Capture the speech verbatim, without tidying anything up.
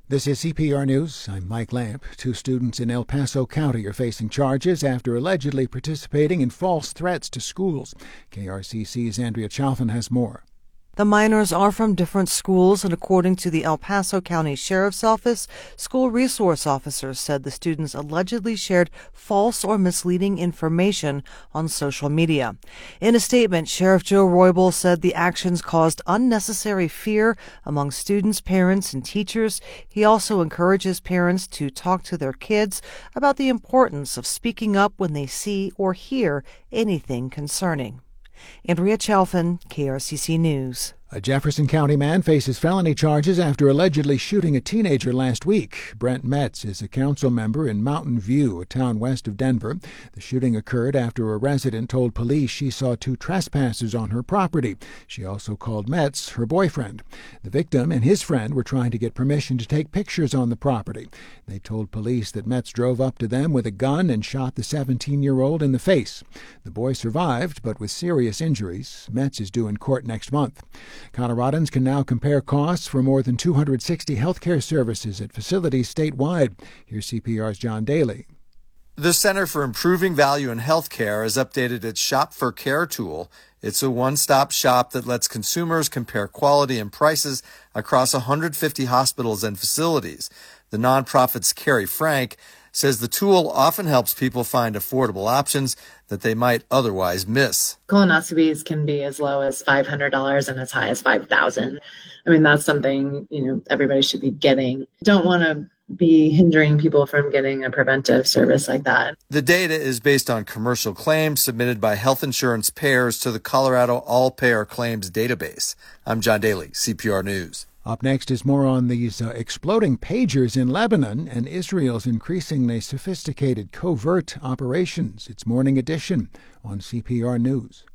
This is C P R News. I'm Mike Lamp. Two students in El Paso County are facing charges after allegedly participating in false threats to schools. K R C C's Andrea Chalfin has more. The minors are from different schools, and according to the El Paso County Sheriff's Office, school resource officers said the students allegedly shared false or misleading information on social media. In a statement, Sheriff Joe Roybal said the actions caused unnecessary fear among students, parents, and teachers. He also encourages parents to talk to their kids about the importance of speaking up when they see or hear anything concerning. Andrea Chalfin, K R C C News. A Jefferson County man faces felony charges after allegedly shooting a teenager last week. Brent Metz is a council member in Mountain View, a town west of Denver. The shooting occurred after a resident told police she saw two trespassers on her property. She also called Metz her boyfriend. The victim and his friend were trying to get permission to take pictures on the property. They told police that Metz drove up to them with a gun and shot the seventeen-year-old in the face. The boy survived, but with serious injuries. Metz is due in court next month. Coloradans can now compare costs for more than two hundred sixty health care services at facilities statewide. Here's C P R's John Daly. The Center for Improving Value in Healthcare has updated its Shop for Care tool. It's a one-stop shop that lets consumers compare quality and prices across one hundred fifty hospitals and facilities. The nonprofit's Carrie Frank says the tool often helps people find affordable options that they might otherwise miss. Colonoscopies can be as low as five hundred dollars and as high as five thousand dollars. I mean, that's something, you know, everybody should be getting. Don't want to be hindering people from getting a preventive service like that. The data is based on commercial claims submitted by health insurance payers to the Colorado All-Payer Claims database. I'm John Daly, C P R News. Up next is more on these uh, exploding pagers in Lebanon and Israel's increasingly sophisticated covert operations. It's Morning Edition on C P R News.